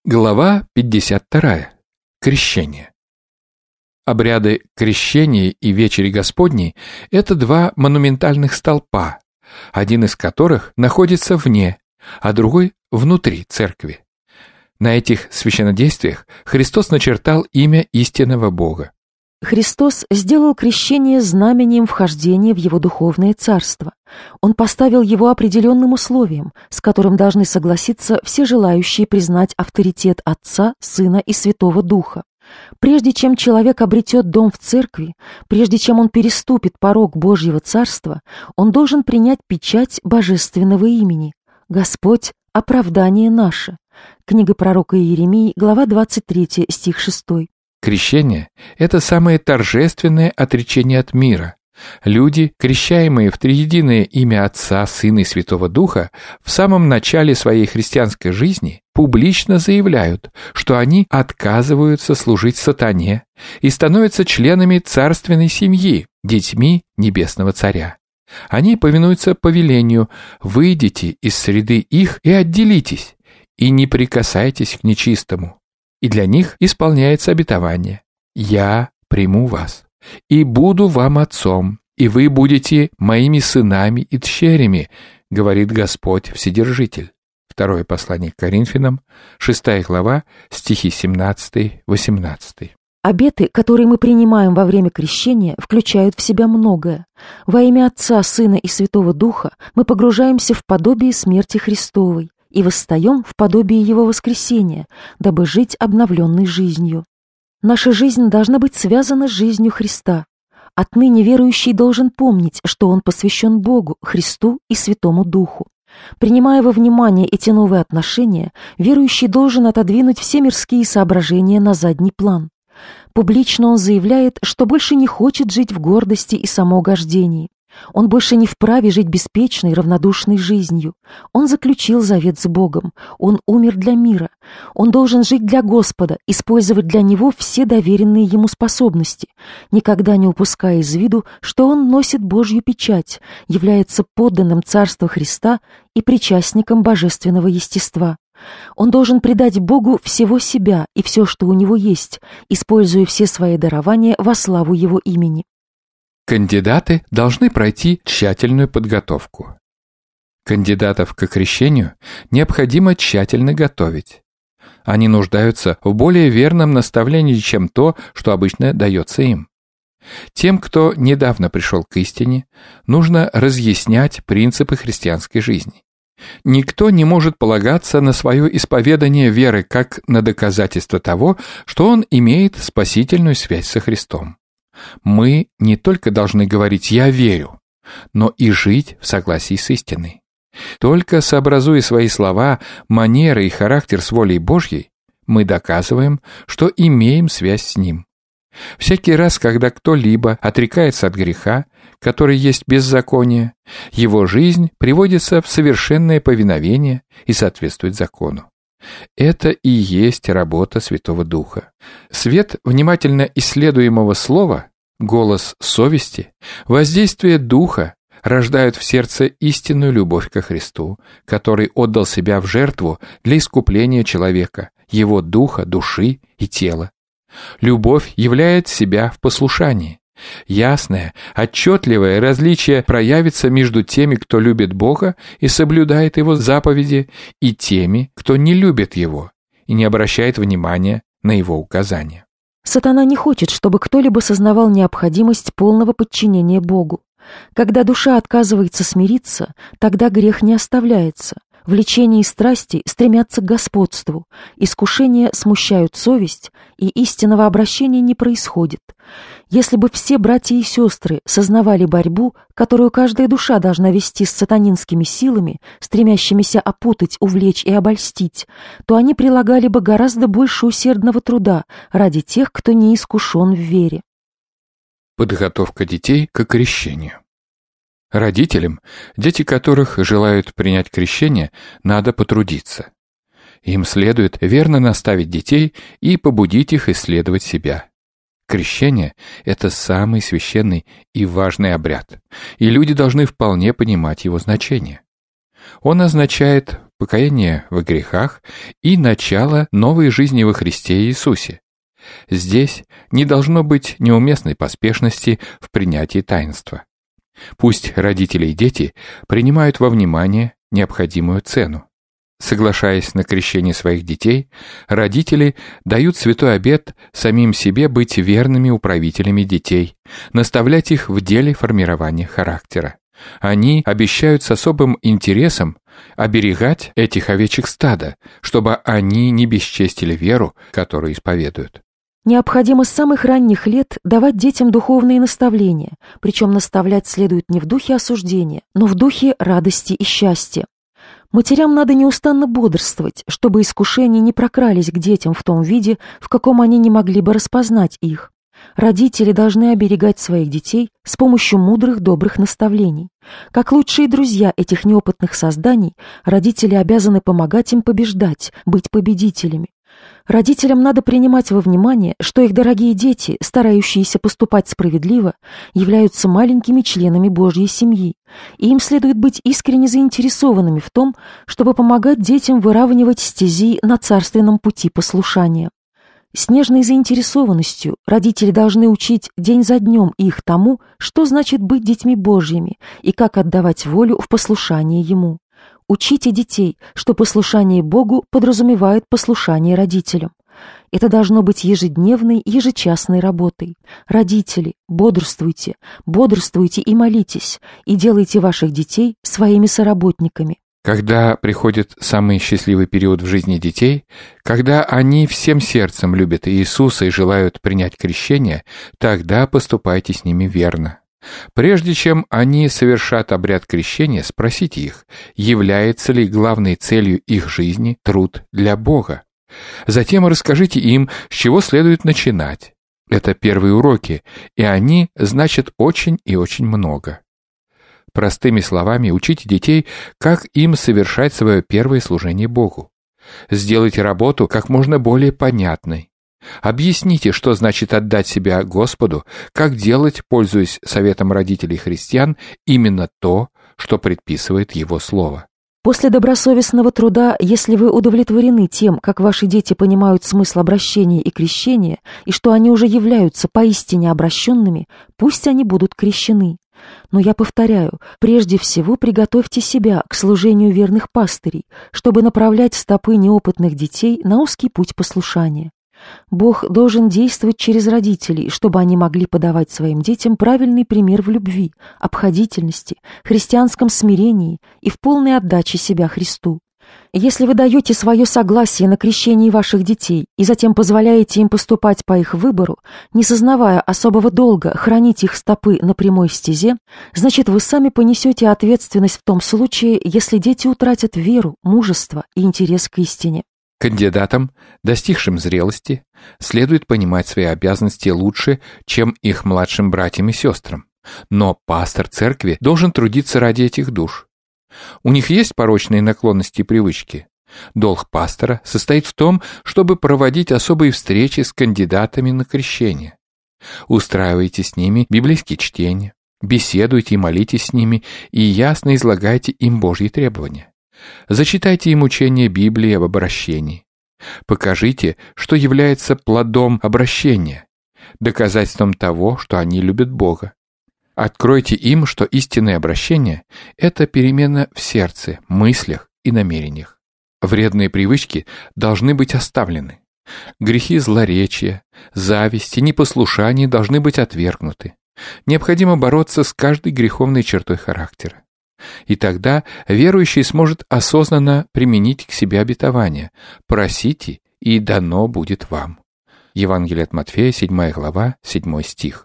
Глава 52. Крещение. Обряды крещения и Вечери Господней – это два монументальных столпа, один из которых находится вне, а другой – внутри церкви. На этих священнодействиях Христос начертал имя истинного Бога. Христос сделал крещение знамением вхождения в Его духовное царство. Он поставил его определенным условием, с которым должны согласиться все желающие признать авторитет Отца, Сына и Святого Духа. Прежде чем человек обретет дом в церкви, прежде чем он переступит порог Божьего царства, он должен принять печать божественного имени. Господь – оправдание наше. Книга пророка Иеремии, глава 23, стих 6. Крещение – это самое торжественное отречение от мира. Люди, крещаемые в триединое имя Отца, Сына и Святого Духа, в самом начале своей христианской жизни публично заявляют, что они отказываются служить сатане и становятся членами царственной семьи, детьми Небесного Царя. Они повинуются повелению: «Выйдите из среды их и отделитесь, и не прикасайтесь к нечистому». И для них исполняется обетование: «Я приму вас, и буду вам отцом, и вы будете моими сынами и дщерями, говорит Господь Вседержитель». Второе послание к Коринфянам, 6 глава, стихи 17-18. Обеты, которые мы принимаем во время крещения, включают в себя многое. Во имя Отца, Сына и Святого Духа мы погружаемся в подобие смерти Христовой и восстаем в подобие Его воскресения, дабы жить обновленной жизнью. Наша жизнь должна быть связана с жизнью Христа. Отныне верующий должен помнить, что он посвящен Богу, Христу и Святому Духу. Принимая во внимание эти новые отношения, верующий должен отодвинуть все мирские соображения на задний план. Публично он заявляет, что больше не хочет жить в гордости и самоугождении. Он больше не вправе жить беспечной, равнодушной жизнью. Он заключил завет с Богом. Он умер для мира. Он должен жить для Господа, использовать для Него все доверенные Ему способности, никогда не упуская из виду, что он носит Божью печать, является подданным Царства Христа и причастником божественного естества. Он должен предать Богу всего себя и все, что у него есть, используя все свои дарования во славу Его имени. Кандидаты должны пройти тщательную подготовку. Кандидатов к крещению необходимо тщательно готовить. Они нуждаются в более верном наставлении, чем то, что обычно дается им. Тем, кто недавно пришел к истине, нужно разъяснять принципы христианской жизни. Никто не может полагаться на свое исповедание веры как на доказательство того, что он имеет спасительную связь со Христом. Мы не только должны говорить «я верю», но и жить в согласии с истиной. Только сообразуя свои слова, манеры и характер с волей Божьей, мы доказываем, что имеем связь с Ним. Всякий раз, когда кто-либо отрекается от греха, который есть беззаконие, его жизнь приводится в совершенное повиновение и соответствует закону. Это и есть работа Святого Духа. Свет внимательно исследуемого слова, голос совести, воздействие Духа рождают в сердце истинную любовь ко Христу, который отдал себя в жертву для искупления человека, его духа, души и тела. Любовь являет себя в послушании. Ясное, отчетливое различие проявится между теми, кто любит Бога и соблюдает Его заповеди, и теми, кто не любит Его и не обращает внимания на Его указания. Сатана не хочет, чтобы кто-либо сознавал необходимость полного подчинения Богу. Когда душа отказывается смириться, тогда грех не оставляется. Влечения и страсти стремятся к господству, искушения смущают совесть, и истинного обращения не происходит. Если бы все братья и сестры сознавали борьбу, которую каждая душа должна вести с сатанинскими силами, стремящимися опутать, увлечь и обольстить, то они прилагали бы гораздо больше усердного труда ради тех, кто не искушен в вере. Подготовка детей к крещению. Родителям, дети которых желают принять крещение, надо потрудиться. Им следует верно наставить детей и побудить их исследовать себя. Крещение – это самый священный и важный обряд, и люди должны вполне понимать его значение. Он означает покаяние во грехах и начало новой жизни во Христе Иисусе. Здесь не должно быть неуместной поспешности в принятии таинства. Пусть родители и дети принимают во внимание необходимую цену. Соглашаясь на крещение своих детей, родители дают святой обет самим себе быть верными управителями детей, наставлять их в деле формирования характера. Они обещают с особым интересом оберегать этих овечек стада, чтобы они не бесчестили веру, которую исповедуют. Необходимо с самых ранних лет давать детям духовные наставления, причем наставлять следует не в духе осуждения, но в духе радости и счастья. Матерям надо неустанно бодрствовать, чтобы искушения не прокрались к детям в том виде, в каком они не могли бы распознать их. Родители должны оберегать своих детей с помощью мудрых, добрых наставлений. Как лучшие друзья этих неопытных созданий, родители обязаны помогать им побеждать, быть победителями. Родителям надо принимать во внимание, что их дорогие дети, старающиеся поступать справедливо, являются маленькими членами Божьей семьи, и им следует быть искренне заинтересованными в том, чтобы помогать детям выравнивать стези на царственном пути послушания. С нежной заинтересованностью родители должны учить день за днем их тому, что значит быть детьми Божьими и как отдавать волю в послушании Ему. Учите детей, что послушание Богу подразумевает послушание родителям. Это должно быть ежедневной, ежечасной работой. Родители, бодрствуйте, бодрствуйте и молитесь, и делайте ваших детей своими соработниками. Когда приходит самый счастливый период в жизни детей, когда они всем сердцем любят Иисуса и желают принять крещение, тогда поступайте с ними верно. Прежде чем они совершат обряд крещения, спросите их, является ли главной целью их жизни труд для Бога. Затем расскажите им, с чего следует начинать. Это первые уроки, и они значат очень и очень много. Простыми словами учите детей, как им совершать свое первое служение Богу. Сделайте работу как можно более понятной. Объясните, что значит отдать себя Господу, как делать, пользуясь советом родителей христиан, именно то, что предписывает Его Слово. После добросовестного труда, если вы удовлетворены тем, как ваши дети понимают смысл обращения и крещения, и что они уже являются поистине обращенными, пусть они будут крещены. Но я повторяю, прежде всего приготовьте себя к служению верных пастырей, чтобы направлять стопы неопытных детей на узкий путь послушания. Бог должен действовать через родителей, чтобы они могли подавать своим детям правильный пример в любви, обходительности, христианском смирении и в полной отдаче себя Христу. Если вы даете свое согласие на крещение ваших детей и затем позволяете им поступать по их выбору, не сознавая особого долга хранить их стопы на прямой стезе, значит, вы сами понесете ответственность в том случае, если дети утратят веру, мужество и интерес к истине. Кандидатам, достигшим зрелости, следует понимать свои обязанности лучше, чем их младшим братьям и сестрам. Но пастор церкви должен трудиться ради этих душ. У них есть порочные наклонности и привычки. Долг пастора состоит в том, чтобы проводить особые встречи с кандидатами на крещение. Устраивайте с ними библейские чтения, беседуйте и молитесь с ними и ясно излагайте им Божьи требования. Зачитайте им учение Библии об обращении. Покажите, что является плодом обращения, доказательством того, что они любят Бога. Откройте им, что истинное обращение – это перемена в сердце, мыслях и намерениях. Вредные привычки должны быть оставлены. Грехи злоречия, зависть и непослушание должны быть отвергнуты. Необходимо бороться с каждой греховной чертой характера. И тогда верующий сможет осознанно применить к себе обетование: «Просите, и дано будет вам». Евангелие от Матфея, 7 глава, 7 стих.